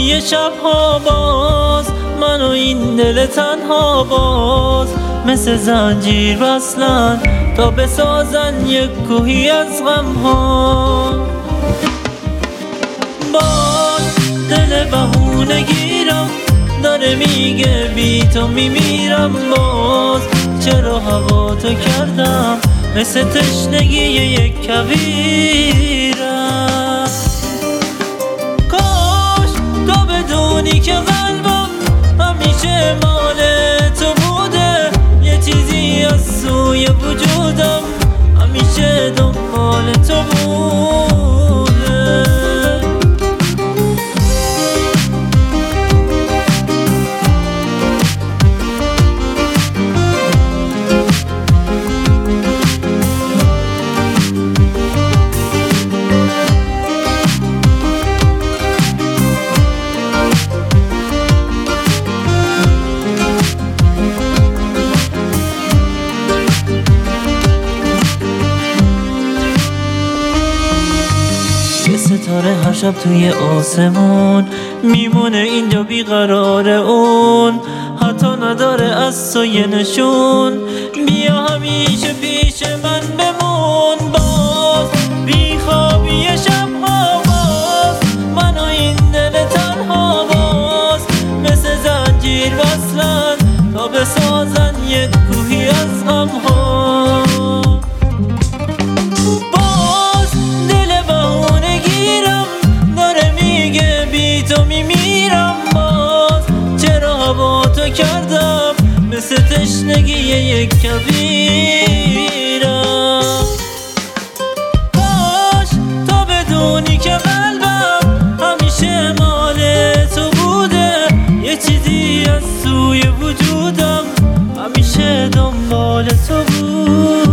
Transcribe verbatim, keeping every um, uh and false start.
خوابی شبها باز من و این دل تنها باز مثل زنجیر وصلن تا بسازن یک کوهی از غمها. باز دل بهونه گیرم داره میگه بی تو میمیرم، باز چرا هوا تو کردم مثل تشنگی یک کویرم. کاش تو بدونی که قلبم همیشه مال تو بوده، یه چیزی از سوی وجودم همیشه دنبال تو بوده. ستاره هر شب توی آسمون میمونه اینجا بیقرار اون، حتی نداره از تو یه نشون. بیا همیشه پیش من بمون، باز بی خوابی شبها باز من و این دل تنها باز مثل زنجیر وصلن تا بسازن یک کوهی از غمها. تو میمیرم، باز چرا هوا تو کردم مثل تشنگی یک کویرم. کاش تو بدونی که قلبم همیشه مال تو بوده، یه چیزی از سوی وجودم همیشه دنبال تو بود.